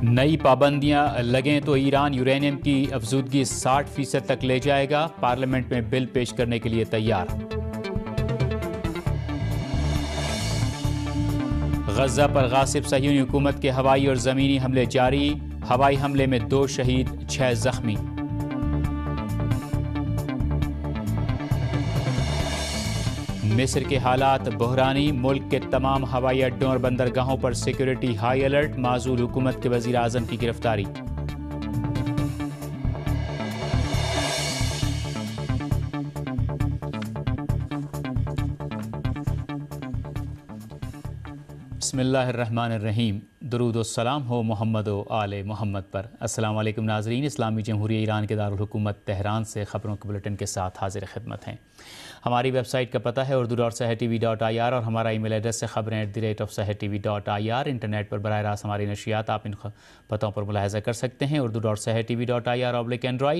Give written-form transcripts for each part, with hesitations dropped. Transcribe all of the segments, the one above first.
نئی پابندیاں لگیں تو ایران یورینیم کی افزودگی 60% تک لے جائے گا، پارلیمنٹ میں بل پیش کرنے کے لیے تیار۔ غزہ پر غاصب صہیونی حکومت کے ہوائی اور زمینی حملے جاری، ہوائی حملے میں 2 شہید 6 زخمی۔ مصر کے حالات بحرانی، ملک کے تمام ہوائی اڈوں اور بندرگاہوں پر سیکورٹی ہائی الرٹ، معزول حکومت کے وزیر اعظم کی گرفتاری۔ بسم اللہ الرحمن الرحیم، درود و سلام ہو محمد و آل محمد پر۔ السلام علیکم ناظرین، اسلامی جمہوریہ ایران کے دارالحکومت تہران سے خبروں کے بلیٹن کے ساتھ حاضر خدمت ہیں۔ ہماری ویب سائٹ کا پتہ ہے urdu.sahartv.ir اور ہمارا ای میل ایڈریس ہے khabarein@sahartv.ir۔ انٹرنیٹ پر براہ راست ہماری نشریات آپ ان پتوں پر ملاحظہ کر سکتے ہیں: urdu.sahartv.ir/Android،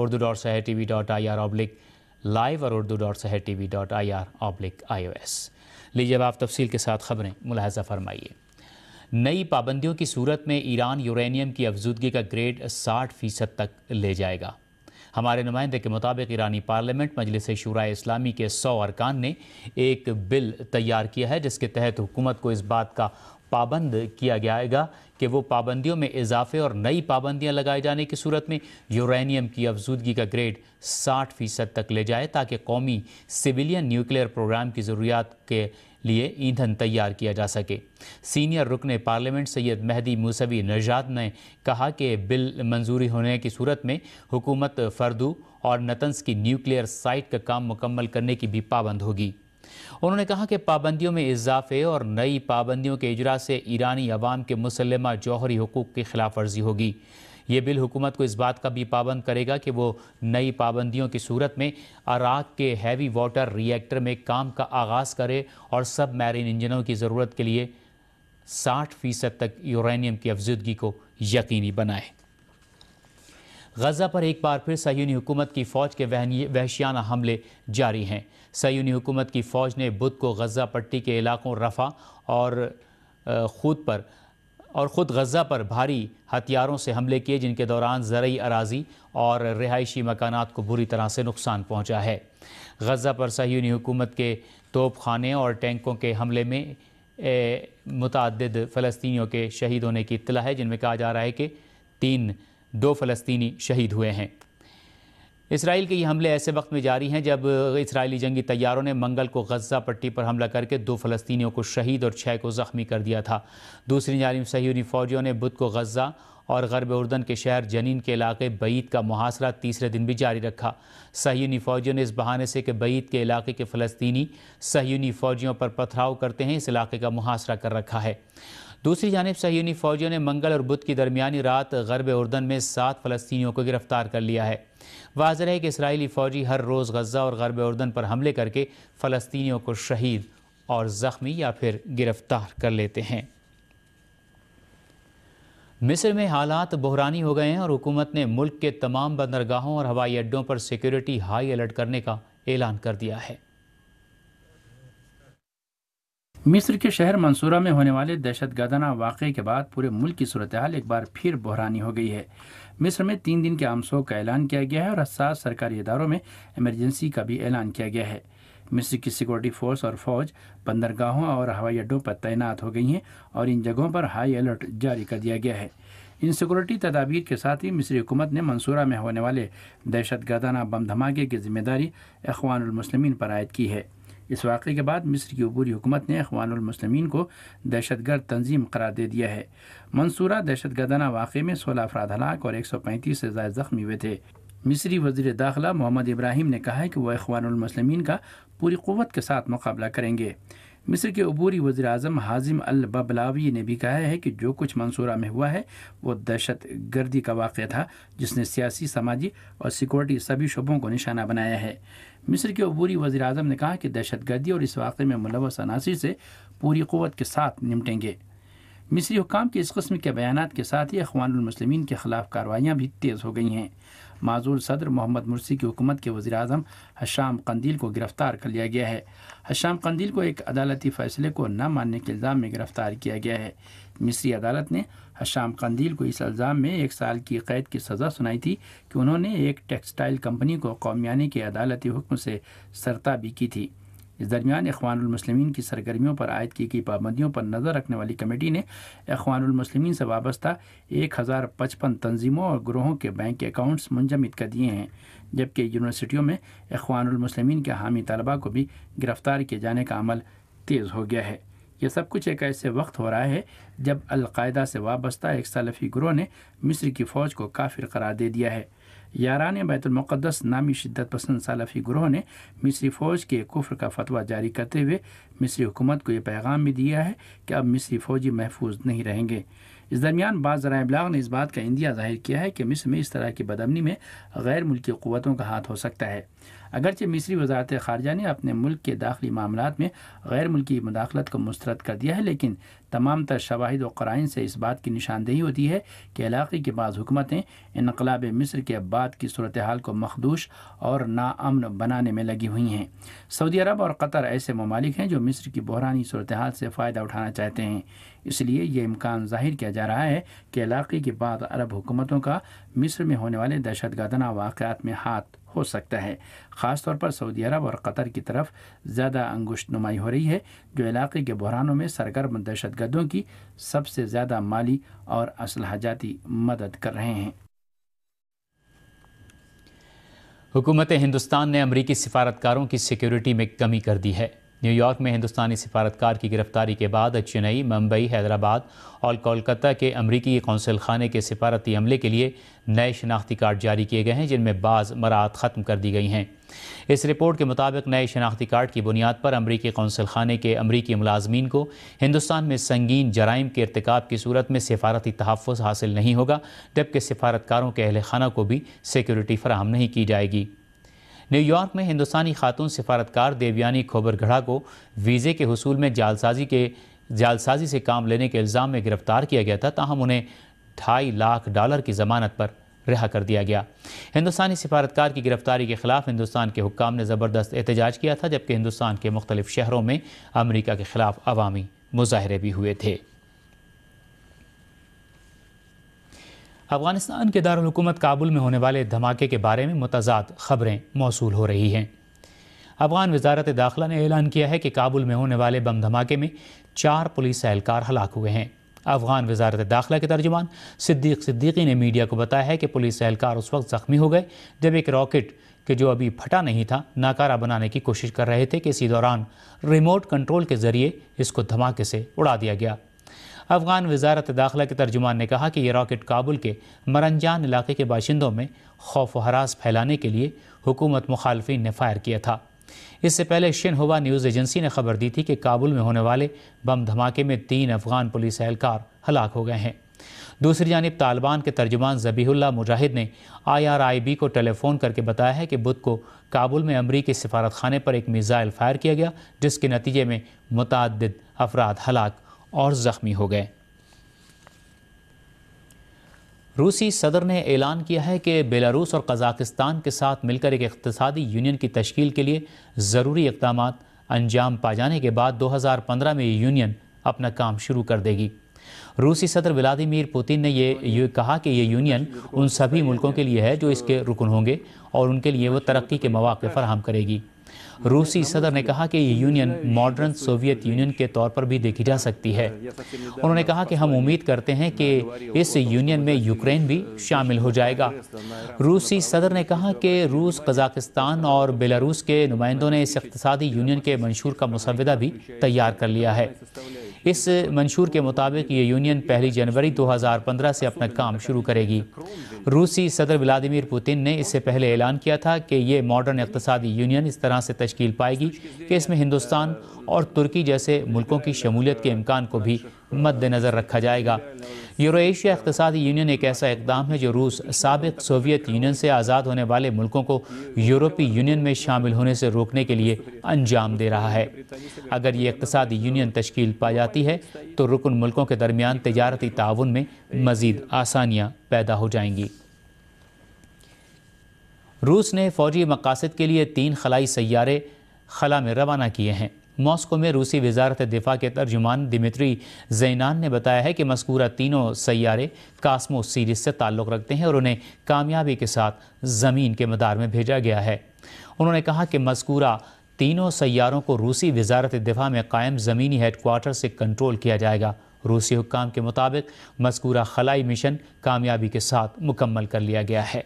urdu.sahartv.ir/live اور urdu.sahartv.ir/iOS۔ لیجیے اب آپ تفصیل کے ساتھ خبریں ملاحظہ فرمائیے۔ نئی پابندیوں کی صورت میں ایران یورینیم کی افزودگی کا گریڈ 60% تک لے جائے گا۔ ہمارے نمائندے کے مطابق ایرانی پارلیمنٹ مجلس شورائے اسلامی کے 100 ارکان نے ایک بل تیار کیا ہے جس کے تحت حکومت کو اس بات کا پابند کیا جائے گا کہ وہ پابندیوں میں اضافے اور نئی پابندیاں لگائے جانے کی صورت میں یورینیم کی افزودگی کا گریڈ 60% تک لے جائے تاکہ قومی سویلین نیوکلیئر پروگرام کی ضروریات کے لیے ایندھن تیار کیا جا سکے۔ سینئر رکن پارلیمنٹ سید مہدی موسوی نژاد نے کہا کہ بل منظوری ہونے کی صورت میں حکومت فردو اور نتنز کی نیوکلیئر سائٹ کا کام مکمل کرنے کی بھی پابند ہوگی۔ انہوں نے کہا کہ پابندیوں میں اضافے اور نئی پابندیوں کے اجرا سے ایرانی عوام کے مسلمہ جوہری حقوق کی خلاف ورزی ہوگی۔ یہ بل حکومت کو اس بات کا بھی پابند کرے گا کہ وہ نئی پابندیوں کی صورت میں عراق کے ہیوی واٹر ری ایکٹر میں کام کا آغاز کرے اور سب میرین انجنوں کی ضرورت کے لیے 60% تک یورینیم کی افزودگی کو یقینی بنائے۔ غزہ پر ایک بار پھر صہیونی حکومت کی فوج کے وحشیانہ حملے جاری ہیں۔ صہیونی حکومت کی فوج نے بدھ کو غزہ پٹی کے علاقوں رفح اور خود غزہ پر بھاری ہتھیاروں سے حملے کیے جن کے دوران زرعی اراضی اور رہائشی مکانات کو بری طرح سے نقصان پہنچا ہے۔ غزہ پر صہیونی حکومت کے توپ خانے اور ٹینکوں کے حملے میں متعدد فلسطینیوں کے شہید ہونے کی اطلاع ہے، جن میں کہا جا رہا ہے کہ 2 فلسطینی شہید ہوئے ہیں۔ اسرائیل کے یہ حملے ایسے وقت میں جاری ہیں جب اسرائیلی جنگی طیاروں نے منگل کو غزہ پٹی پر حملہ کر کے 2 فلسطینیوں کو شہید اور 6 کو زخمی کر دیا تھا۔ دوسری جانب صہیونی فوجیوں نے بدھ کو غزہ اور غرب اردن کے شہر جنین کے علاقے بعید کا محاصرہ تیسرے دن بھی جاری رکھا۔ صہیونی فوجیوں نے اس بہانے سے کہ بعید کے علاقے کے فلسطینی صہیونی فوجیوں پر پتھراؤ کرتے ہیں، اس علاقے کا محاصرہ کر رکھا ہے۔ دوسری جانب صہیونی فوجیوں نے منگل اور بدھ کی درمیانی رات غرب اردن میں 7 فلسطینیوں کو گرفتار کر لیا ہے۔ واضح ہے کہ اسرائیلی فوجی ہر روز غزہ اور غرب اردن پر حملے کر کے فلسطینیوں کو شہید اور زخمی یا پھر گرفتار کر لیتے ہیں۔ مصر میں حالات بحرانی ہو گئے ہیں اور حکومت نے ملک کے تمام بندرگاہوں اور ہوائی اڈوں پر سیکورٹی ہائی الرٹ کرنے کا اعلان کر دیا ہے۔ مصر کے شہر منصورہ میں ہونے والے دہشت گردانہ واقعے کے بعد پورے ملک کی صورتحال ایک بار پھر بحرانی ہو گئی ہے۔ مصر میں 3 دن کے عام سوگ کا اعلان کیا گیا ہے اور حساس سرکاری اداروں میں ایمرجنسی کا بھی اعلان کیا گیا ہے۔ مصر کی سیکورٹی فورس اور فوج بندرگاہوں اور ہوائی اڈوں پر تعینات ہو گئی ہیں اور ان جگہوں پر ہائی الرٹ جاری کر دیا گیا ہے۔ ان سیکورٹی تدابیر کے ساتھ ہی مصری حکومت نے منصورہ میں ہونے والے دہشت گردانہ بم دھماکے کی ذمہ داری اخوان المسلمین پر عائد کی ہے۔ اس واقعے کے بعد مصر کی عبوری حکومت نے اخوان المسلمین کو دہشت گرد تنظیم قرار دے دیا ہے۔ منصورہ دہشت گردانہ واقعے میں 16 افراد ہلاک اور 135 سے زائد زخمی ہوئے تھے۔ مصری وزیر داخلہ محمد ابراہیم نے کہا ہے کہ وہ اخوان المسلمین کا پوری قوت کے ساتھ مقابلہ کریں گے۔ مصر کے عبوری وزیر اعظم حازم الببلاوی نے بھی کہا ہے کہ جو کچھ منصورہ میں ہوا ہے وہ دہشت گردی کا واقعہ تھا جس نے سیاسی، سماجی اور سیکورٹی سبھی شعبوں کو نشانہ بنایا ہے۔ مصر کے عبوری وزیر اعظم نے کہا کہ دہشت گردی اور اس واقعے میں ملوث عناصر سے پوری قوت کے ساتھ نمٹیں گے۔ مصری حکام کے اس قسم کے بیانات کے ساتھ ہی اخوان المسلمین کے خلاف کارروائیاں بھی تیز ہو گئی ہیں۔ معزول صدر محمد مرسی کی حکومت کے وزیر اعظم حشام قندیل کو گرفتار کر لیا گیا ہے۔ حشام قندیل کو ایک عدالتی فیصلے کو نہ ماننے کے الزام میں گرفتار کیا گیا ہے۔ مصری عدالت نے حشام قندیل کو اس الزام میں 1 سال کی قید کی سزا سنائی تھی کہ انہوں نے ایک ٹیکسٹائل کمپنی کو قومیانی کے عدالتی حکم سے سرتابی کی تھی۔ اس درمیان اخوان المسلمین کی سرگرمیوں پر عائد کی گئی پابندیوں پر نظر رکھنے والی کمیٹی نے اخوان المسلمین سے وابستہ 1055 تنظیموں اور گروہوں کے بینک اکاؤنٹس منجمد کر دیے ہیں، جبکہ یونیورسٹیوں میں اخوان المسلمین کے حامی طلباء کو بھی گرفتار کیے جانے کا عمل تیز ہو گیا ہے۔ یہ سب کچھ ایک ایسے وقت ہو رہا ہے جب القاعدہ سے وابستہ ایک سلفی گروہ نے مصر کی فوج کو کافر قرار دے دیا ہے۔ یاران بیت المقدس نامی شدت پسند سلفی گروہ نے مصری فوج کے کفر کا فتویٰ جاری کرتے ہوئے مصری حکومت کو یہ پیغام بھی دیا ہے کہ اب مصری فوجی محفوظ نہیں رہیں گے۔ اس درمیان بعض ذرائع ابلاغ نے اس بات کا اندیہ ظاہر کیا ہے کہ مصر میں اس طرح کی بدامنی میں غیر ملکی قوتوں کا ہاتھ ہو سکتا ہے۔ اگرچہ مصری وزارت خارجہ نے اپنے ملک کے داخلی معاملات میں غیر ملکی مداخلت کو مسترد کر دیا ہے، لیکن تمام تر شواہد و قرائن سے اس بات کی نشاندہی ہوتی ہے کہ علاقے کی بعض حکومتیں انقلاب مصر کے بعد کی صورتحال کو مخدوش اور ناامن بنانے میں لگی ہوئی ہیں۔ سعودی عرب اور قطر ایسے ممالک ہیں جو مصر کی بحرانی صورتحال سے فائدہ اٹھانا چاہتے ہیں۔ اس لیے یہ امکان ظاہر کیا جا رہا ہے کہ علاقے کی بعض عرب حکومتوں کا مصر میں ہونے والے دہشت گردانہ واقعات میں ہاتھ ہو سکتا ہے۔ خاص طور پر سعودی عرب اور قطر کی طرف زیادہ انگشت نمائی ہو رہی ہے، جو علاقے کے بحرانوں میں سرگرم دہشت گردوں کی سب سے زیادہ مالی اور اسلحہ جاتی مدد کر رہے ہیں۔ حکومت ہندوستان نے امریکی سفارتکاروں کی سیکیورٹی میں کمی کر دی ہے۔ نیو یارک میں ہندوستانی سفارتکار کی گرفتاری کے بعد چنئی، ممبئی، حیدرآباد اور کولکتہ کے امریکی قونصل خانے کے سفارتی عملے کے لیے نئے شناختی کارڈ جاری کیے گئے ہیں، جن میں بعض مراعات ختم کر دی گئی ہیں۔ اس رپورٹ کے مطابق نئے شناختی کارڈ کی بنیاد پر امریکی قونصل خانے کے امریکی ملازمین کو ہندوستان میں سنگین جرائم کے ارتکاب کی صورت میں سفارتی تحفظ حاصل نہیں ہوگا، جبکہ سفارتکاروں کے اہل خانہ کو بھی سیکیورٹی فراہم نہیں کی جائے گی۔ نیو یارک میں ہندوستانی خاتون سفارتکار دیویانی کھوبر گھڑا کو ویزے کے حصول میں جعلسازی سے کام لینے کے الزام میں گرفتار کیا گیا تھا، تاہم انہیں $2.5 لاکھ کی ضمانت پر رہا کر دیا گیا۔ ہندوستانی سفارتکار کی گرفتاری کے خلاف ہندوستان کے حکام نے زبردست احتجاج کیا تھا، جبکہ ہندوستان کے مختلف شہروں میں امریکہ کے خلاف عوامی مظاہرے بھی ہوئے تھے۔ افغانستان کے دارالحکومت کابل میں ہونے والے دھماکے کے بارے میں متضاد خبریں موصول ہو رہی ہیں۔ افغان وزارت داخلہ نے اعلان کیا ہے کہ کابل میں ہونے والے بم دھماکے میں 4 پولیس اہلکار ہلاک ہوئے ہیں۔ افغان وزارت داخلہ کے ترجمان صدیق صدیقی نے میڈیا کو بتایا ہے کہ پولیس اہلکار اس وقت زخمی ہو گئے جب ایک راکٹ کہ جو ابھی پھٹا نہیں تھا ناکارہ بنانے کی کوشش کر رہے تھے کہ اسی دوران ریموٹ کنٹرول کے ذریعے اس کو دھماکے سے اڑا دیا گیا۔ افغان وزارت داخلہ کے ترجمان نے کہا کہ یہ راکٹ کابل کے مرنجان علاقے کے باشندوں میں خوف و ہراس پھیلانے کے لیے حکومت مخالفین نے فائر کیا تھا۔ اس سے پہلے شنہوا نیوز ایجنسی نے خبر دی تھی کہ کابل میں ہونے والے بم دھماکے میں 3 افغان پولیس اہلکار ہلاک ہو گئے ہیں۔ دوسری جانب طالبان کے ترجمان ذبیح اللہ مجاہد نے IRIB کو ٹیلی فون کر کے بتایا ہے کہ بدھ کو کابل میں امریکی سفارت خانے پر ایک میزائل فائر کیا گیا، جس کے نتیجے میں متعدد افراد ہلاک اور زخمی ہو گئے۔ روسی صدر نے اعلان کیا ہے کہ بیلاروس اور قزاقستان کے ساتھ مل کر ایک اقتصادی یونین کی تشکیل کے لیے ضروری اقدامات انجام پا جانے کے بعد 2015 میں یہ یونین اپنا کام شروع کر دے گی۔ روسی صدر ولادیمیر پوتن نے یہ کہا کہ یہ یونین ان سبھی ملکوں کے لیے ہے جو اس کے رکن ہوں گے اور ان کے لیے وہ ترقی کے مواقع فراہم کرے گی۔ روسی صدر نے کہا کہ یہ یونین ماڈرن سوویت یونین کے طور پر بھی دیکھی جا سکتی ہے۔ انہوں نے کہا کہ ہم امید کرتے ہیں کہ اس یونین میں یوکرین بھی شامل ہو جائے گا۔ روسی صدر نے کہا کہ روس، قزاقستان اور بیلاروس کے نمائندوں نے اس اقتصادی یونین کے منشور کا مسودہ بھی تیار کر لیا ہے۔ اس منشور کے مطابق یہ یونین 1 جنوری 2015 سے اپنا کام شروع کرے گی۔ روسی صدر ولادیمیر پوتن نے اس سے پہلے اعلان کیا تھا کہ یہ ماڈرن اقتصادی یونین اس طرح سے تشکیل پائے گی کہ اس میں ہندوستان اور ترکی جیسے ملکوں کی شمولیت کے امکان کو بھی مد نظر رکھا جائے گا۔ یورو ایشیا اقتصادی یونین ایک ایسا اقدام ہے جو روس سابق سوویت یونین سے آزاد ہونے والے ملکوں کو یورپی یونین میں شامل ہونے سے روکنے کے لیے انجام دے رہا ہے۔ اگر یہ اقتصادی یونین تشکیل پا جاتی ہے تو رکن ملکوں کے درمیان تجارتی تعاون میں مزید آسانیاں پیدا ہو جائیں گی۔ روس نے فوجی مقاصد کے لیے 3 خلائی سیارے خلا میں روانہ کیے ہیں۔ ماسکو میں روسی وزارت دفاع کے ترجمان دمتری زینان نے بتایا ہے کہ مذکورہ تینوں سیارے کاسموس سیریز سے تعلق رکھتے ہیں اور انہیں کامیابی کے ساتھ زمین کے مدار میں بھیجا گیا ہے۔ انہوں نے کہا کہ مذکورہ تینوں سیاروں کو روسی وزارت دفاع میں قائم زمینی ہیڈ کوارٹر سے کنٹرول کیا جائے گا۔ روسی حکام کے مطابق مذکورہ خلائی مشن کامیابی کے ساتھ مکمل کر لیا گیا ہے۔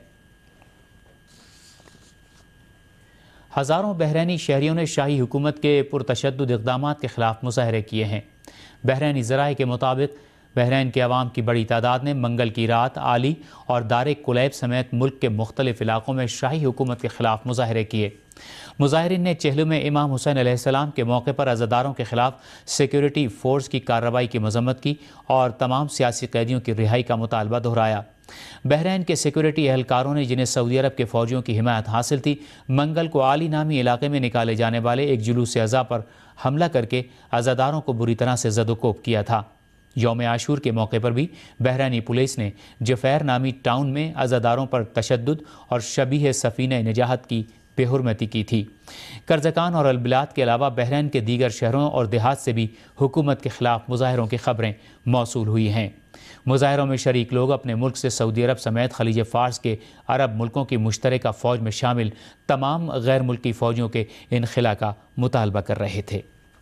ہزاروں بحرینی شہریوں نے شاہی حکومت کے پرتشدد اقدامات کے خلاف مظاہرے کیے ہیں۔ بحرینی ذرائع کے مطابق بحرین کے عوام کی بڑی تعداد نے منگل کی رات آلی اور دار کلیب سمیت ملک کے مختلف علاقوں میں شاہی حکومت کے خلاف مظاہرے کیے۔ مظاہرین نے چہلو میں امام حسین علیہ السلام کے موقع پر عزاداروں کے خلاف سیکیورٹی فورس کی کارروائی کی مذمت کی اور تمام سیاسی قیدیوں کی رہائی کا مطالبہ دہرایا۔ بحرین کے سیکیورٹی اہلکاروں نے جنہیں سعودی عرب کے فوجیوں کی حمایت حاصل تھی، منگل کو آلی نامی علاقے میں نکالے جانے والے ایک جلوس عزا پر حملہ کر کے عزاداروں کو بری طرح سے زد و کوب کیا تھا۔ یوم عاشور کے موقع پر بھی بحرینی پولیس نے جفیر نامی ٹاؤن میں عزاداروں پر تشدد اور شبیہ سفینہ نجاحت کی بے حرمتی کی تھی۔ کرزکان اور البلاد کے علاوہ بحرین کے دیگر شہروں اور دیہات سے بھی حکومت کے خلاف مظاہروں کی خبریں موصول ہوئی ہیں۔ مظاہروں میں شریک لوگ اپنے ملک سے سعودی عرب سمیت خلیج فارس کے عرب ملکوں کی مشترکہ فوج میں شامل تمام غیر ملکی فوجیوں کے انخلا کا مطالبہ کر رہے تھے۔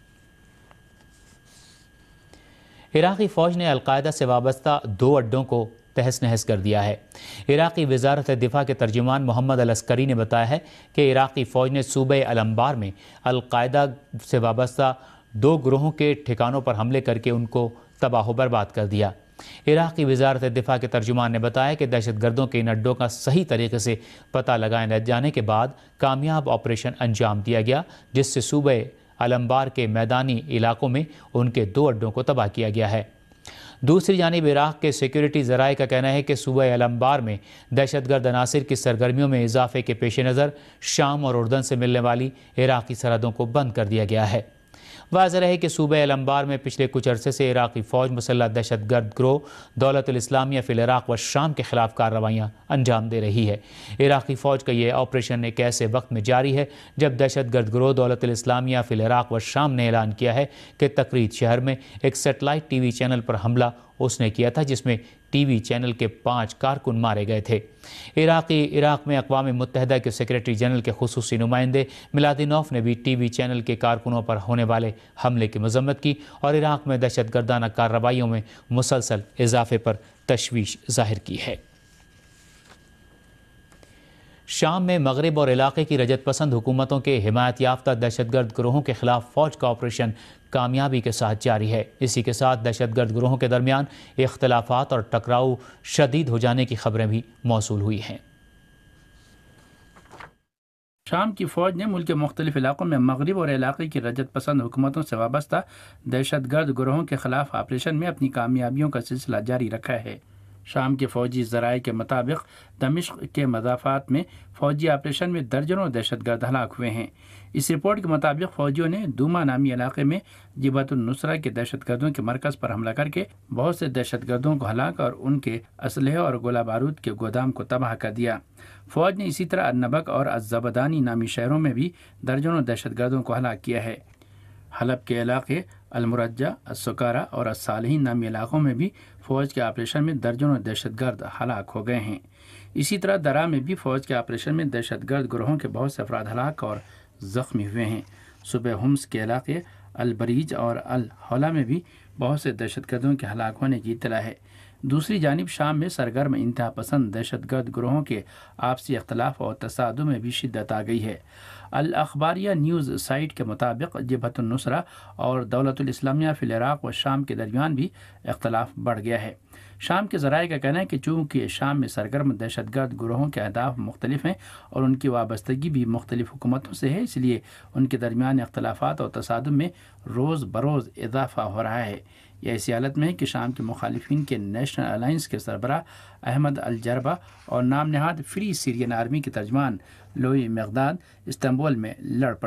عراقی فوج نے القاعدہ سے وابستہ 2 اڈوں کو تہس نہس کر دیا ہے۔ عراقی وزارت دفاع کے ترجمان محمد العسکری نے بتایا ہے کہ عراقی فوج نے صوبہ الانبار میں القاعدہ سے وابستہ 2 گروہوں کے ٹھکانوں پر حملے کر کے ان کو تباہ و برباد کر دیا۔ عراقی وزارت دفاع کے ترجمان نے بتایا کہ دہشت گردوں کے ان اڈوں کا صحیح طریقے سے پتہ لگائے جانے کے بعد کامیاب آپریشن انجام دیا گیا، جس سے صوبہ الانبار کے میدانی علاقوں میں ان کے 2 اڈوں کو تباہ کیا گیا ہے۔ دوسری جانب عراق کے سیکیورٹی ذرائع کا کہنا ہے کہ صوبہ الانبار میں دہشت گرد عناصر کی سرگرمیوں میں اضافے کے پیش نظر شام اور اردن سے ملنے والی عراقی سرحدوں کو بند کر دیا گیا ہے۔ واضح ہے کہ صوبہ الانبار میں پچھلے کچھ عرصے سے عراقی فوج مسلح دہشت گرد گروہ دولت الاسلامیہ فی العراق و شام کے خلاف کارروائیاں انجام دے رہی ہے۔ عراقی فوج کا یہ آپریشن ایک ایسے وقت میں جاری ہے جب دہشت گرد گروہ دولت الاسلامیہ فی العراق و شام نے اعلان کیا ہے کہ تقرید شہر میں ایک سیٹلائٹ ٹی وی چینل پر حملہ اس نے کیا تھا، جس میں ٹی وی چینل کے 5 کارکن مارے گئے تھے۔ عراق میں اقوام متحدہ کے سیکریٹری جنرل کے خصوصی نمائندے ملادینوف نے بھی ٹی وی چینل کے کارکنوں پر ہونے والے حملے کی مذمت کی اور عراق میں دہشت گردانہ کارروائیوں میں مسلسل اضافے پر تشویش ظاہر کی ہے۔ شام میں مغرب اور علاقے کی رجت پسند حکومتوں کے حمایت یافتہ دہشت گرد گروہوں کے خلاف فوج کا آپریشن کامیابی کے ساتھ جاری ہے۔ اسی کے ساتھ دہشت گرد گروہوں کے درمیان اختلافات اور ٹکراؤ شدید ہو جانے کی خبریں بھی موصول ہوئی ہیں۔ شام کی فوج نے ملک کے مختلف علاقوں میں مغرب اور علاقے کی رجت پسند حکومتوں سے وابستہ دہشت گرد گروہوں کے خلاف آپریشن میں اپنی کامیابیوں کا سلسلہ جاری رکھا ہے۔ شام کے فوجی ذرائع کے مطابق دمشق کے مضافات میں فوجی آپریشن میں درجنوں دہشت گرد ہلاک ہوئے ہیں۔ اس رپورٹ کے مطابق فوجیوں نے دوما نامی علاقے میں جبہت النصرہ کے دہشت گردوں کے مرکز پر حملہ کر کے بہت سے دہشت گردوں کو ہلاک اور ان کے اسلحے اور گولہ بارود کے گودام کو تباہ کر دیا۔ فوج نے اسی طرح النبک اور الزبدانی نامی شہروں میں بھی درجنوں دہشت گردوں کو ہلاک کیا ہے۔ حلب کے علاقے المرجع، السکارہ اور الصالحین نامی علاقوں میں بھی فوج کے آپریشن میں درجنوں دہشت گرد ہلاک ہو گئے ہیں۔ اسی طرح درہ میں بھی فوج کے آپریشن میں دہشت گرد گروہوں کے بہت سے افراد ہلاک اور زخمی ہوئے ہیں۔ صوبہ حمص کے علاقے البریج اور الحولہ میں بھی بہت سے دہشت گردوں کے ہلاک ہونے کی اطلاع ہے۔ دوسری جانب شام میں سرگرم انتہا پسند دہشت گرد گروہوں کے آپسی اختلاف اور تصادم میں بھی شدت آ گئی ہے۔ الاخباریہ نیوز سائٹ کے مطابق جبہت النصرہ اور دولت الاسلامیہ فی العراق و شام کے درمیان بھی اختلاف بڑھ گیا ہے۔ شام کے ذرائع کا کہنا ہے کہ چونکہ شام میں سرگرم دہشت گرد گروہوں کے اہداف مختلف ہیں اور ان کی وابستگی بھی مختلف حکومتوں سے ہے، اس لیے ان کے درمیان اختلافات اور تصادم میں روز بروز اضافہ ہو رہا ہے۔ یہ ایسی حالت میں ہے کہ شام کے مخالفین کے نیشنل الائنس کے سربراہ احمد الجربہ اور نام نہاد فری سیرین آرمی کے ترجمان لوئی مقداد استنبول میں لڑ پڑے۔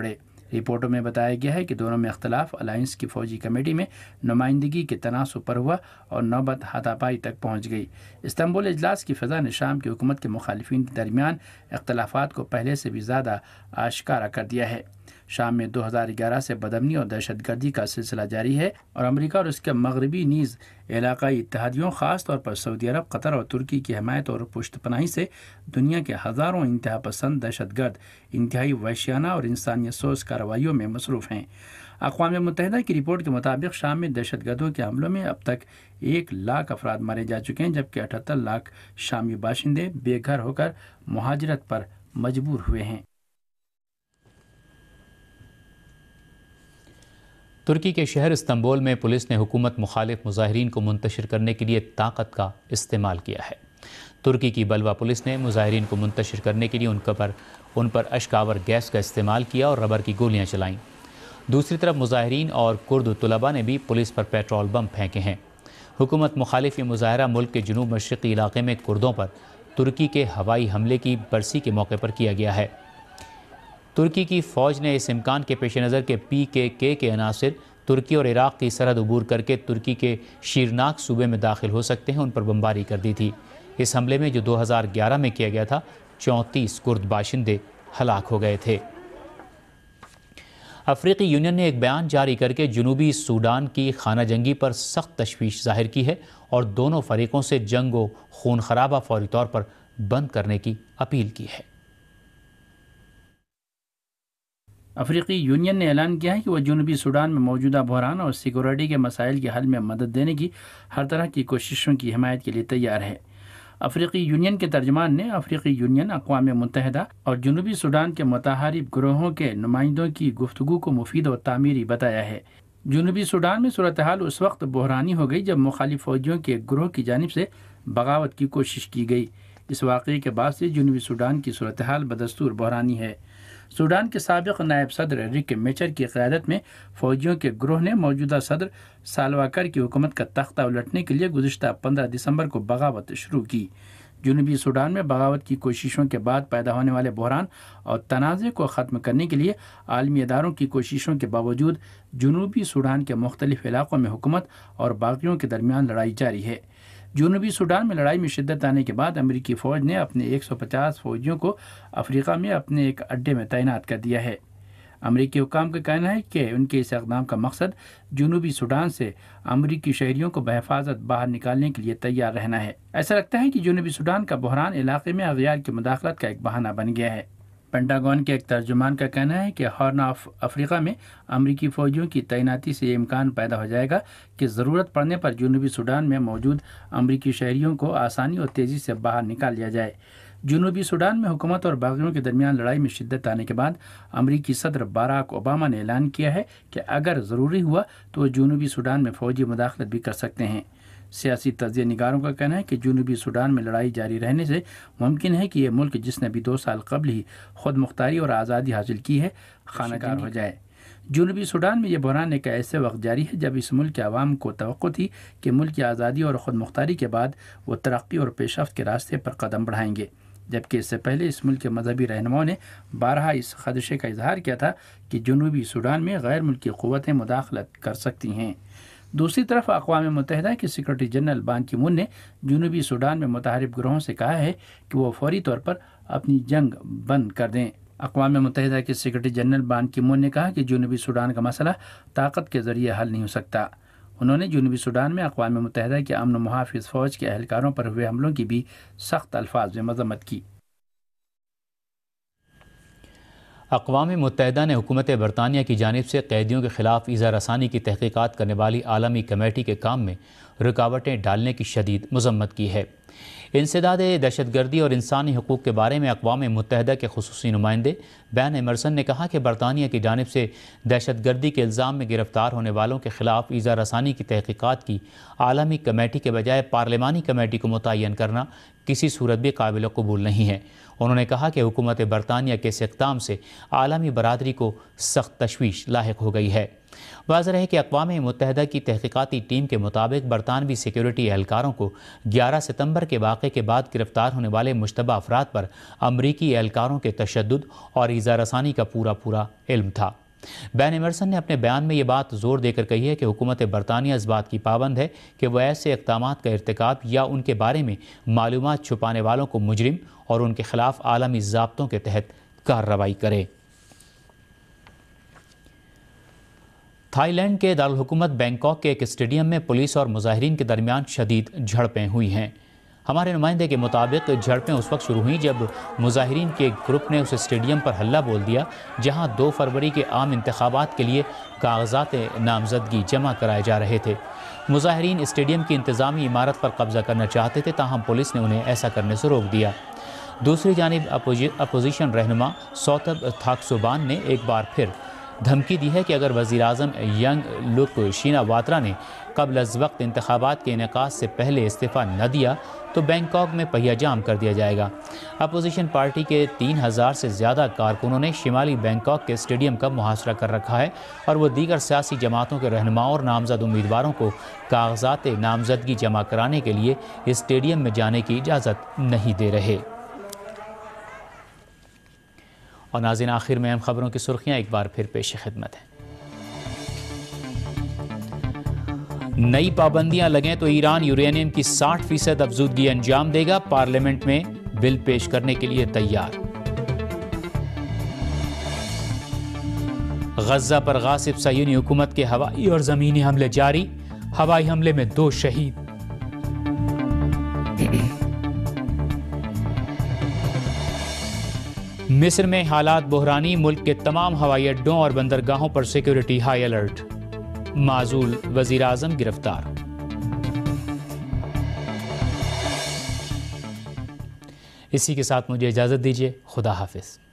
رپورٹوں میں بتایا گیا ہے کہ دونوں میں اختلاف الائنس کی فوجی کمیٹی میں نمائندگی کے تناسب پر ہوا اور نوبت ہاتھا پائی تک پہنچ گئی۔ استنبول اجلاس کی فضا نے شام کی حکومت کے مخالفین کے درمیان اختلافات کو پہلے سے بھی زیادہ آشکارا کر دیا ہے۔ شام میں 2011 سے بدامنی اور دہشت گردی کا سلسلہ جاری ہے اور امریکہ اور اس کے مغربی نیز علاقائی اتحادیوں، خاص طور پر سعودی عرب، قطر اور ترکی کی حمایت اور پشت پناہی سے دنیا کے ہزاروں انتہا پسند دہشت گرد انتہائی وحشیانہ اور انسانیت سوز کارروائیوں میں مصروف ہیں۔ اقوام متحدہ کی رپورٹ کے مطابق شام میں دہشت گردوں کے حملوں میں اب تک 1 لاکھ افراد مارے جا چکے ہیں، جبکہ 78 لاکھ شامی باشندے بے گھر ہو کر مہاجرت پر مجبور ہوئے ہیں۔ ترکی کے شہر استنبول میں پولیس نے حکومت مخالف مظاہرین کو منتشر کرنے کے لیے طاقت کا استعمال کیا ہے۔ ترکی کی بلوا پولیس نے مظاہرین کو منتشر کرنے کے لیے ان پر اشک آور گیس کا استعمال کیا اور ربر کی گولیاں چلائیں۔ دوسری طرف مظاہرین اور کرد طلباء نے بھی پولیس پر پیٹرول بم پھینکے ہیں۔ حکومت مخالف یہ مظاہرہ ملک کے جنوب مشرقی علاقے میں کردوں پر ترکی کے ہوائی حملے کی برسی کے موقع پر کیا گیا ہے۔ ترکی کی فوج نے اس امکان کے پیش نظر کہ PKK کے عناصر ترکی اور عراق کی سرحد عبور کر کے ترکی کے شیرناک صوبے میں داخل ہو سکتے ہیں، ان پر بمباری کر دی تھی۔ اس حملے میں جو 2011 میں کیا گیا تھا 34 کرد باشندے ہلاک ہو گئے تھے۔ افریقی یونین نے ایک بیان جاری کر کے جنوبی سوڈان کی خانہ جنگی پر سخت تشویش ظاہر کی ہے اور دونوں فریقوں سے جنگ و خون خرابہ فوری طور پر بند کرنے کی اپیل کی ہے۔ افریقی یونین نے اعلان کیا ہے کہ وہ جنوبی سوڈان میں موجودہ بحران اور سیکورٹی کے مسائل کے حل میں مدد دینے کی ہر طرح کی کوششوں کی حمایت کے لیے تیار ہے۔ افریقی یونین کے ترجمان نے افریقی یونین، اقوام متحدہ اور جنوبی سوڈان کے متحارب گروہوں کے نمائندوں کی گفتگو کو مفید اور تعمیری بتایا ہے۔ جنوبی سوڈان میں صورتحال اس وقت بحرانی ہو گئی جب مخالف فوجیوں کے ایک گروہ کی جانب سے بغاوت کی کوشش کی گئی۔ اس واقعے کے بعد سے جنوبی سوڈان کی صورتحال بدستور بحرانی ہے۔ سوڈان کے سابق نائب صدر رک میچر کی قیادت میں فوجیوں کے گروہ نے موجودہ صدر سالوا کر کی حکومت کا تختہ الٹنے کے لیے گزشتہ 15 دسمبر کو بغاوت شروع کی۔ جنوبی سوڈان میں بغاوت کی کوششوں کے بعد پیدا ہونے والے بحران اور تنازع کو ختم کرنے کے لیے عالمی اداروں کی کوششوں کے باوجود جنوبی سوڈان کے مختلف علاقوں میں حکومت اور باغیوں کے درمیان لڑائی جاری ہے۔ جنوبی سوڈان میں لڑائی میں شدت آنے کے بعد امریکی فوج نے اپنے 150 فوجیوں کو افریقہ میں اپنے ایک اڈے میں تعینات کر دیا ہے۔ امریکی حکام کا کہنا ہے کہ ان کے اس اقدام کا مقصد جنوبی سوڈان سے امریکی شہریوں کو بحفاظت باہر نکالنے کے لیے تیار رہنا ہے۔ ایسا لگتا ہے کہ جنوبی سوڈان کا بحران علاقے میں اغیار کی مداخلت کا ایک بہانہ بن گیا ہے۔ پینٹاگون کے ایک ترجمان کا کہنا ہے کہ ہارن آف افریقہ میں امریکی فوجیوں کی تعیناتی سے یہ امکان پیدا ہو جائے گا کہ ضرورت پڑنے پر جنوبی سوڈان میں موجود امریکی شہریوں کو آسانی اور تیزی سے باہر نکال لیا جائے۔ جنوبی سوڈان میں حکومت اور باغیوں کے درمیان لڑائی میں شدت آنے کے بعد امریکی صدر باراک اوباما نے اعلان کیا ہے کہ اگر ضروری ہوا تو وہ جنوبی سوڈان میں فوجی مداخلت بھی کر سکتے ہیں۔ سیاسی تجزیہ نگاروں کا کہنا ہے کہ جنوبی سوڈان میں لڑائی جاری رہنے سے ممکن ہے کہ یہ ملک جس نے بھی 2 سال قبل ہی خود مختاری اور آزادی حاصل کی ہے خانہ کار ہو جائے۔ جنوبی سوڈان میں یہ بحران ایک ایسے وقت جاری ہے جب اس ملک کے عوام کو توقع تھی کہ ملک کی آزادی اور خود مختاری کے بعد وہ ترقی اور پیش رفت کے راستے پر قدم بڑھائیں گے، جبکہ اس سے پہلے اس ملک کے مذہبی رہنماؤں نے بارہا اس خدشے کا اظہار کیا تھا کہ جنوبی سوڈان میں غیر ملکی قوتیں مداخلت کر سکتی ہیں۔ دوسری طرف اقوام متحدہ کے سیکرٹری جنرل بان کی مون نے جنوبی سوڈان میں متحارب گروہوں سے کہا ہے کہ وہ فوری طور پر اپنی جنگ بند کر دیں۔ اقوام متحدہ کے سیکرٹری جنرل بان کی مون نے کہا کہ جنوبی سوڈان کا مسئلہ طاقت کے ذریعے حل نہیں ہو سکتا۔ انہوں نے جنوبی سوڈان میں اقوام متحدہ کے امن و محافظ فوج کے اہلکاروں پر ہوئے حملوں کی بھی سخت الفاظ میں مذمت کی۔ اقوام متحدہ نے حکومت برطانیہ کی جانب سے قیدیوں کے خلاف ایذا رسانی کی تحقیقات کرنے والی عالمی کمیٹی کے کام میں رکاوٹیں ڈالنے کی شدید مذمت کی ہے۔ انسداد دہشت گردی اور انسانی حقوق کے بارے میں اقوام متحدہ کے خصوصی نمائندے بین ایمرسن نے کہا کہ برطانیہ کی جانب سے دہشت گردی کے الزام میں گرفتار ہونے والوں کے خلاف ایذا رسانی کی تحقیقات کی عالمی کمیٹی کے بجائے پارلیمانی کمیٹی کو متعین کرنا کسی صورت بھی قابل قبول نہیں ہے۔ انہوں نے کہا کہ حکومت برطانیہ کے اس اقدام سے عالمی برادری کو سخت تشویش لاحق ہو گئی ہے۔ واضح ہے کہ اقوام متحدہ کی تحقیقاتی ٹیم کے مطابق برطانوی سیکیورٹی اہلکاروں کو 11 ستمبر کے واقعے کے بعد گرفتار ہونے والے مشتبہ افراد پر امریکی اہلکاروں کے تشدد اور ایذا رسانی کا پورا علم تھا۔ بین ایمرسن نے اپنے بیان میں یہ بات زور دے کر کہی ہے کہ حکومت برطانیہ اس بات کی پابند ہے کہ وہ ایسے اقدامات کا ارتکاب یا ان کے بارے میں معلومات چھپانے والوں کو مجرم اور ان کے خلاف عالمی ضابطوں کے تحت کارروائی کرے۔ تھائی لینڈ کے دارالحکومت بینکاک کے ایک اسٹیڈیم میں پولیس اور مظاہرین کے درمیان شدید جھڑپیں ہوئی ہیں۔ ہمارے نمائندے کے مطابق جھڑپیں اس وقت شروع ہوئیں جب مظاہرین کے ایک گروپ نے اس اسٹیڈیم پر حلہ بول دیا جہاں 2 فروری کے عام انتخابات کے لیے کاغذات نامزدگی جمع کرائے جا رہے تھے۔ مظاہرین اسٹیڈیم کی انتظامی عمارت پر قبضہ کرنا چاہتے تھے، تاہم پولیس نے انہیں ایسا کرنے سے روک دیا۔ دوسری جانب اپوزیشن رہنما سوتب تھاکسوبان نے ایک بار پھر دھمکی دی ہے کہ اگر وزیراعظم ینگ لک شیناواترا نے قبل از وقت انتخابات کے انعقاد سے پہلے استعفیٰ نہ دیا تو بینکاک میں پہیہ جام کر دیا جائے گا۔ اپوزیشن پارٹی کے 3000 سے زیادہ کارکنوں نے شمالی بینکاک کے اسٹیڈیم کا محاصرہ کر رکھا ہے اور وہ دیگر سیاسی جماعتوں کے رہنماؤں اور نامزد امیدواروں کو کاغذات نامزدگی جمع کرانے کے لیے اسٹیڈیم میں جانے کی اجازت نہیں دے رہے۔ اور ناظرین، آخر میں اہم خبروں کی سرخیاں ایک بار پھر پیش خدمت ہیں۔ نئی پابندیاں لگیں تو ایران یورینیم کی 60% افزودگی انجام دے گا، پارلیمنٹ میں بل پیش کرنے کے لیے تیار۔ غزہ پر غاصب صہیونی حکومت کے ہوائی اور زمینی حملے جاری، ہوائی حملے میں 2 شہید۔ مصر میں حالات بحرانی، ملک کے تمام ہوائی اڈوں اور بندرگاہوں پر سیکیورٹی ہائی الرٹ، معزول وزیر اعظم گرفتار۔ اسی کے ساتھ مجھے اجازت دیجیے، خدا حافظ۔